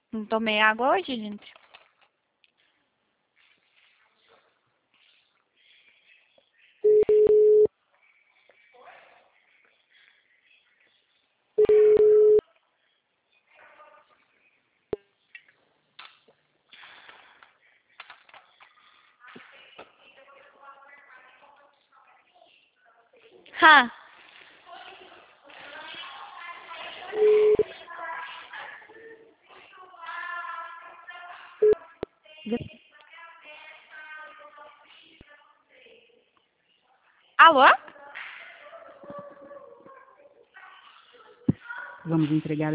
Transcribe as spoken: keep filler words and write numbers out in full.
Não tomei água hoje, gente. Ha. Alô? Vamos entregar